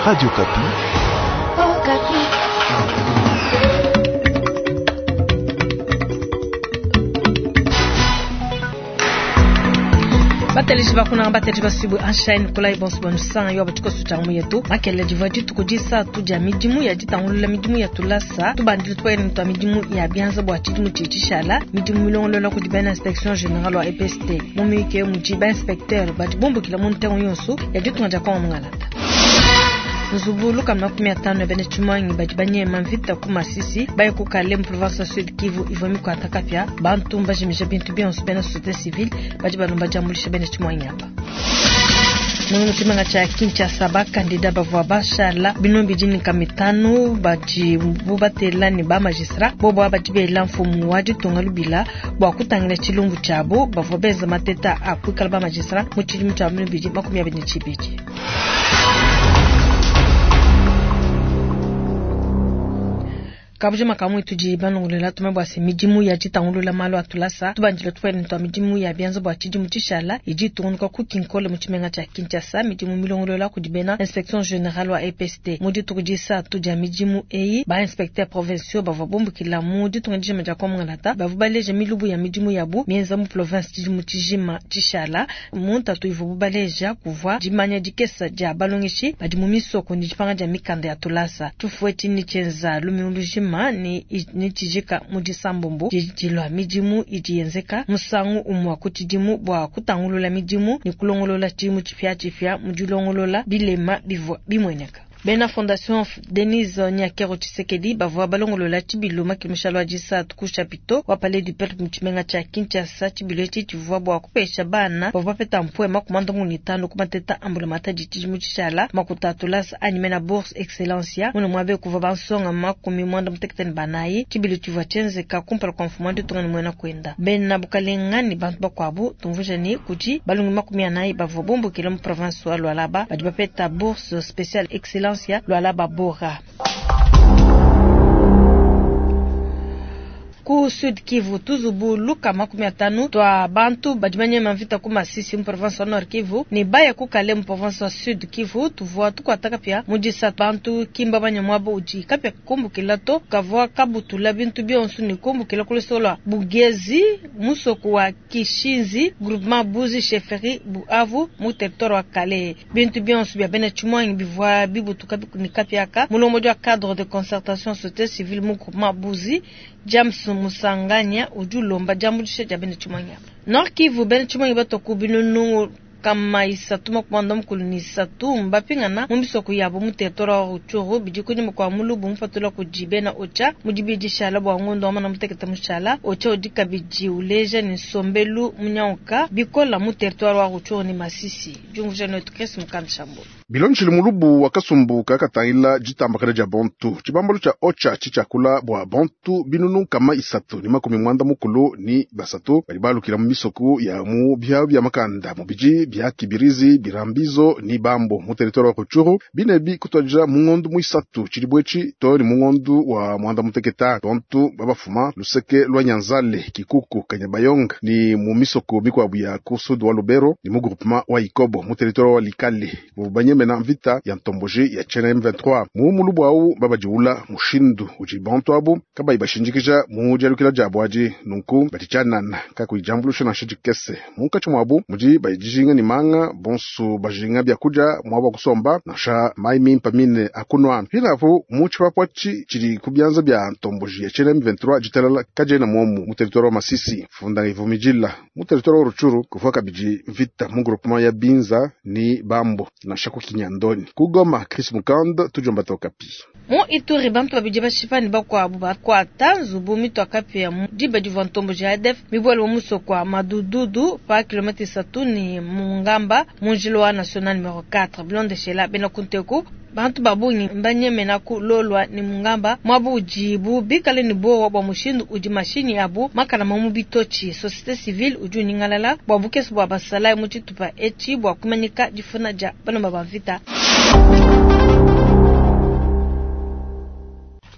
Radio Kapi. Oh, Kapi. Batelishi bakuna batelishi basibu anshine kula ibonsu bonusanga yo batiko sutamu yetu makele jivadi tukujisa tuja midimu ya jitangulula midimu ya tulasa tubandile twene mtu midimu ya bianza bwa chidimu chichishala midimu milongo la kudibana inspection générale wa EPST mumike mujiba inspecteur batibombo kila muntu yonsu ya jitunga kwa mngalata Nzubulu kama 15 bene chumangi bajibanye manvita kuma sisi baye ku Kalem province Sud Kivu ivomi kwa atakapya bantu mbajimisha bintu bien subena société civile bajibalomba jamulisha bene chumangi hapa Mungu kimanga cha Kinshasa ba kandida bavwa bashala binombi jini kamitano baji bubatela ni ba magistrat bobo abajibela mfumu waji tongalubila bwa kutangira chilungu chabo bavwa beza mateta akwikala ba magistrat muchili mutamu biji makumi abene chibiji Kabuje makamu itujiba nongolela tumebwase midimu ya jitangulula malo atulasa tubanjile twene ntwa midimu ya bianzo bwa chidimu chishala iji tunuka kukinkole muchimenga cha Kinshasa midimu milongolela kudibena inspection générale wa EPST mudi tukujisa tuja midimu eyi ba inspecteur provinciaux bava bombu kila mudi tungajije maja kwa mngalata bavubaleje milubu ya midimu yabu mienza mu province chidimu chijima chishala munta tu ivubaleja kuvwa jimanya jikesa ja balongishi badimu misoko njipanga ja mikanda ya tulasa tufueti ni chenza lumiuluji ni chijika mudisambombo jilwa midimu ijiyenzeka musangu umwa kutidimu bwa kutangulula midimu ni kulongolola timu chifya mujulongolola bilema bimweneka Bena Fondation Denise Nyakero Tshisekedi bavwa balongolola tibiloma kimushalwa jisa tukushapito wa Palais du Peuple mchimenga cha Kinshasa tibileti tivwa bwa kupesha bana bavwa peta mpwe makumando munitano kumateta ambulamata jitijimu chishala makutatulasa animena bourse excellencia muna mwabe kuva bansonga makumi mwanda mtekten banayi tibili tivwa chenzeka kumpala kwa mfumandi tungani mwena kwenda Bena bukalengani bantu bakwabu tumvujani kuti balungi makumi anayi bavwa bombo kila mu province wa Lualaba badibapeta bourse spéciale excellence Lualaba Bora. Ku Sud Kivu tuzubu luka makumi atano twa bantu bajimanye manvita kuma sisi province wa Nord Kivu ni baya ku Kalem province wa Sud Kivu tuvwa tukwataka pia mujisa bantu kimba banyamwabo uji kapya kumbu kilato kavwa kabutula bintu byonsu ni kumbu kila kulesola Bugezi musoko wa Kishinzi groupement Buzi Chefferie Buavu mu territoire wa Kale bintu byonsu bya bene chumwangi bivwa bibutuka ni kapyaka mulomojo cadre de concertation société civile mu groupement Buzi James Musanganya ujulomba jambulishe jabene chumanya Nord Kivu bene chumanya bato kubinunu kama isatuma kwanda mkuluni isatu mbapingana mumbisoko yabo mutetora wa uchuru bijikuni mkwa mulubu mfatula kujibena ocha mujibijishala bwa ngondo amana muteketa mushala ocha odika biji uleja ni sombelu munyauka bikola mutetora wa uchuru ni Masisi jungusha notukesi mkanshambo Bilonchili mulubu wakasumbuka katangila jitambakana ja bontu chibambalo cha ocha chichakula bwa bontu binunu kama isatu ni makumi mwanda mukulu ni basatu balibalu kila mumisoko ya mu bya bya makanda mubiji bya kibirizi birambizo ni bambo mu territoire wa Ruchuru binebi kutoja mungondu mu isatu chilibwechi to ni mungondu wa mwanda muteketa bontu babafuma luseke lwa Nyanzale Kikuku Kanyabayonga ni mumisoko bikwa bya Kusud wa Lubero ni mu groupement wa Ikobo mu territoire wa Likale mena vita ya ntomboje ya chena M23 mu mulubu au babajiula mushindu ujibantu abu kaba ibashinjikija mu jalukila jabwaji nunku batichanana kakujambulusha na shijikese munka chumwabu muji bayijinga ni manga bonsu bajinga bya kuja mwaba kusomba nasha maimi mpamine akunwa hilavu muchi papwachi chiri kubyanza bya ntomboje ya chena M23 jitalala kajena muomu mu territoire wa Masisi funda ivumijila mu territoire wa Ruchuru kufaka biji vita mu groupement ya Binza ni Bambo na shaku Kinyandoni kugoma Chris Mukanda tujomba tokapi Mo Ituri bantu babijiba shifani bakwa abuba kwa tanzu bumi tokapi ya diba divantombo jadef mibwalo muso kwa madududu pa kilometri satuni mungamba munjilo national numero 4 blonde shela bena kunteko bantu babunyi mbanye menaku lolwa ni mungamba mwabu ujibu bikale ni bo wa mushindu uji mashini abu makana mamu bitochi société civile uju ningalala babukesu bwa basala muchi tupa echi bwa kumanyika jifuna ja bana mabavita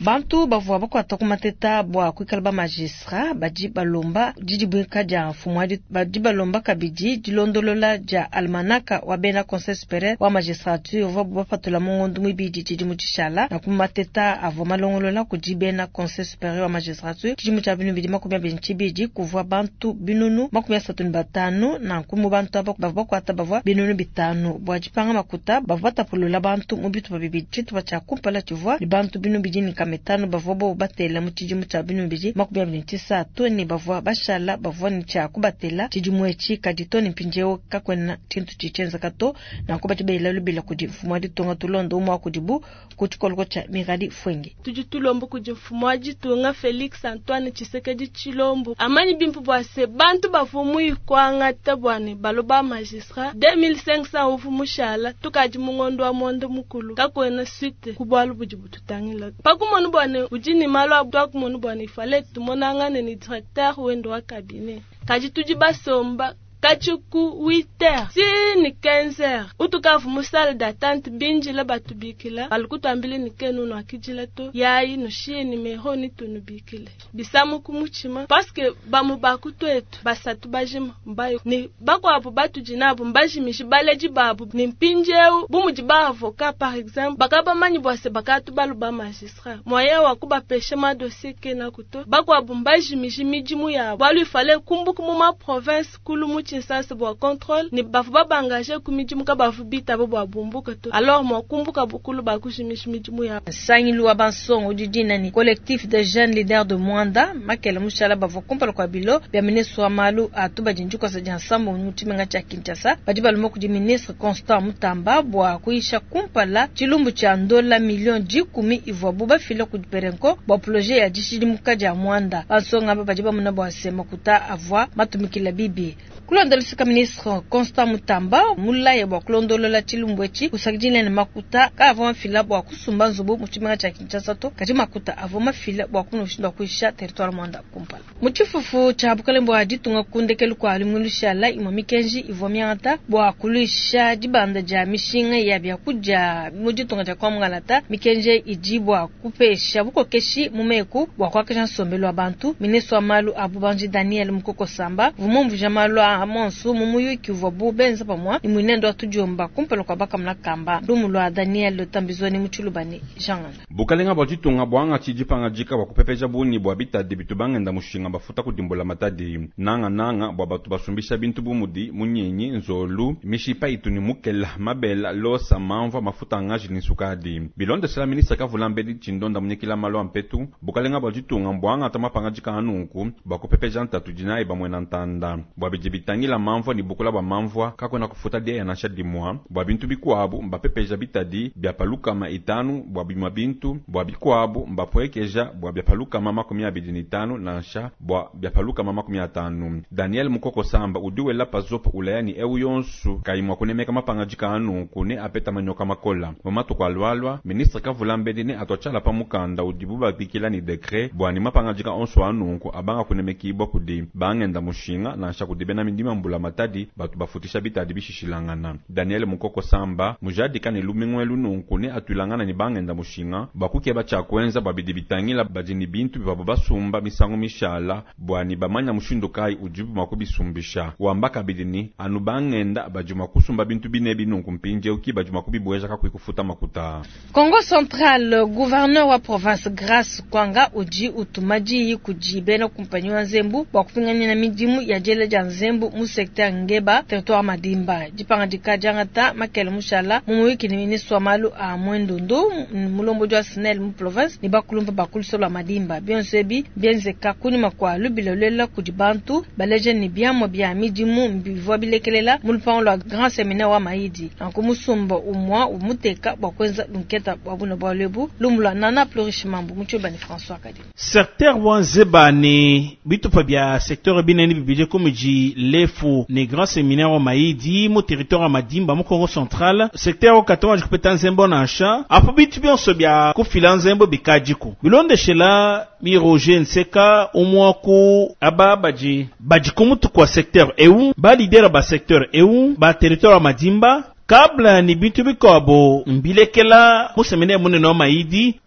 bantu bavua bakwata kumateta bwa kwikalaba magistrat baji balomba jijibwika ja mfumwadi baji balomba kabiji jilondolola ja almanaka wa bena conseil supérieur wa magistrature va bafatula mongondu mwibiji jijimuchishala na kumateta avo malongolola kujibena conseil supérieur wa magistrature jijimucha binu bidi makumya benchibiji kuvua bantu binunu makumya satuni batanu na kumu bantu aba bakwata bavua binunu bitanu bwa jipanga makuta bavata pulula bantu mubitu babibiji chitu bacha kumpala chivua ni bantu binu biji ni kametano bavua bo batela muchijimu cha binu biji makumya benchisa toni bavua bashala bavua ni cha kubatela chijimu echi kaditoni mpinjeo kakwena tintu chichenza kato na kubati la lubila kujifumwaji tunga tulondo umwa kujibu kuchikoloko cha miradi fwengi tujitulombo kujifumwaji tunga Felix Antoine Tshisekedi Chilombo amani bimpu bwase bantu bafumu ikwanga tabwane baloba magistrat 2500 ufumushala tukaji mungondo wa mondo mukulu kakwena suite kubwalu bujibu tutangila pakumonu bwane ujini malo abdwa kumonu bwane ifale tumonangane ni directeur wendo wa cabinet kaji tujibasomba kachuku 8h si ni 15h utukafu musale d'attente binji la batubikila balikutu ambili ni kenu no akijila to yayi no shie ni meho ni tunubikile bisamu kumuchima paske bamu bakutu etu basatu bajima mbayo ni bako apu batu jinabu mbajimishi baleji babu ni mpinjeu bumuji ba avocat par exemple bakaba manyi bwase bakatu balu ba magistrat moye wakuba peshe ma dossier kena kuto bako apu mbajimishi mijimu ya walu ifale kumbuku muma province kulu sasa bwa contrôle ni bafu baba engagé kumijimu ka bafu bita bwa bumbuka to alors mo kumbuka bukulu ba kushimishimijimu ya sangilu wa bansong udidina ni collectif de jeunes leaders de Mwanda makela mushala bavo kumpala kwa bilo bya ministre wa malu atuba jinjuko sa jansambo mutimenga cha Kinshasa badiba lumo ku ministre Constant Mutamba bwa kuisha kumpala chilumbu cha $1 million jikumi ivwa buba filo kujiperenko bwa projet ya jishidi mukaja Mwanda bansonga badiba munabo asema kuta avwa matumikila bibi kulondolisika ministre Constant Mutamba mulaye bwa kulondolola chilumbwechi usakijine na makuta ka avoma fila bwa kusumba nzubu muchimanga cha Kinshasa to kati makuta avoma fila bwa kunoshindwa kuisha territoire Mwanda kumpala muchifufu cha bukalembo ajitunga kundekelu kwa alimulushalla imamikenji ivomyanta bwa kulisha jibanda ja mishinga ya bya kuja mujitunga cha kwa mngalata mikenje ijibwa kupesha buko keshi mumeku bwa kwa kesha sombelo abantu ministre wa malu abubanji Daniel Mukoko Samba vumumvu jamalu amonsu mumuyu kivu bubenza pamwa ni mwinendo atujomba kumpelo kwa baka mnakamba dumulwa Daniel Tambizoni muchulubani jangana bukalenga bwajitunga bwanga chijipanga jika bakupepeja buni bwa bitadi bitubangenda mushinga bafuta kudimbola matadi nanga bwa batu basumbisha bintu bumudi munyenyi nzolu mishipa ituni mukela mabela losa manva mafuta ngaji ni sukadi bilonde sala ministre kavulambedi chindonda munyekila malo ampetu bukalenga bwajitunga bwanga tamapanga jika anunku bakupepeja ntatu jinai bamwena ntanda bwa bijibitangila manva ni bukula bwa manva kakwena kufuta dia ya nashadi mwa bwa bintu bikuabu mbapepeja bitadi bya paluka ma itanu bwa bimwa bintu bwa bikuabu mbapwekeja bwa bya paluka mama 15 na sha bwa bya paluka mama 15 Daniel Mukoko Samba udiwe la pazopo ulayani ewu yonsu kaimwa kunemeka mapanga jika anu kune apeta manyoka makola momatu kwa lwalwa ministre kavulambedi ne atochala pa mukanda udibuba dikila ni dekret bwa ni mapanga jika onsu anu ku abanga kunemeki ibwa kudi bangenda mushinga na sha kudibena mindima mbula matadi batu bafutisha bitadi bishishilangana Daniel Mukoko Samba mujadi kane lumingwelu nunku ne atulangana ni bangenda mushinga bakuke bacha kwenza babidibitangila bajini bintu bibabo basumba misango mishala bwani bamanya mushindo kai ujibu makubisumbisha wambaka bidini anu bangenda bajuma kusumba bintu binebi nunku mpinje uki bajuma kubibweja kakuikufuta makuta Congo Central gouverneur wa province Grace Kwanga uji utumaji kujibe na kumpanyiwa Nzembu wa kupingania na mijimu ya jele ja Nzembu mu secteur Ngeba territoire Madimba jipanga dikajangata makele mushala mumuwiki ni ministre wa malu a Mwendondo mulombo jwa Snel mu province ni bakulumba bakulisolo Madimba bionsebi bienze kakuni makwa lubilolela kujibantu baleje ni biamo bia mijimu mbivwa bilekelela mulpang lo grand séminaire wa Maidi ankumusumba umwa umuteka bakwenza lunketa babuna bwalebu lumula nana plurishimambu muchobani François Kadi secteur wanzeba ni bitupa bia secteur bineni bibije kumiji lefu ni grand séminaire wa Maidi mu territoire Madimba mu Congo Central secteur wa katonga jikupeta Nzembo na asha apo bitu bionso bia kufila Nzembo bikajiku bilonde shela mi Roger Nseka umwaku ababaji bajikumutu kwa secteur EU ba lidera ba secteur EU ba territoire Madimba kabla ni bintu bikobo mbilekela musemene munene wa Maidi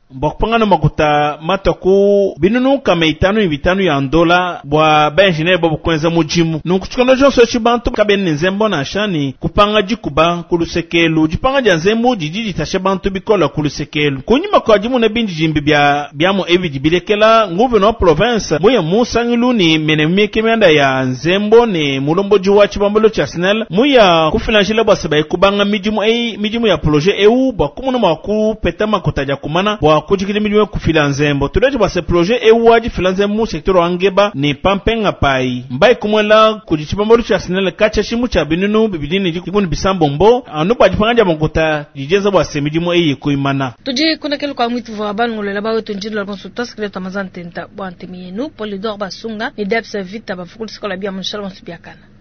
Bokpangana makuta mataku binunu kama itanu ya ndola bwa ba engineer bobo kwenza mujimu nukuchukana jonso chibantu kabeni nzembo na shani kupanga jikuba kulusekelu jipanga janzembo jijiji tashabantu bikola kulusekelu kunyima kwa jimu na binji jimbi byamo evi jibilekela nguve no province moya musangilu ni menemeke menda ya nzembo ni mulombo juwa chibambolo cha snel moya kufinanshila bwa kubanga mijimu ya projet EU bakumuno maku petama kotaja kumana kujikile miliwe kufila nzembo tuleje base projet ewaji fila nzembo sektor wangeba ni pampenga pai mbai kumwela kujichipambolo cha sinele kacha shimu cha binunu bibidini jikuni bisambo mbo anupa jipanganja mongota jijenza base mijimu eye kuimana tuji kuna kelu kwa mwitu vwa banu ngule laba wetu njini lorban sutas kile tamazan tenta bwante miyenu polidor basunga ni depse vita bafukul sikola bia monshala monsubiakana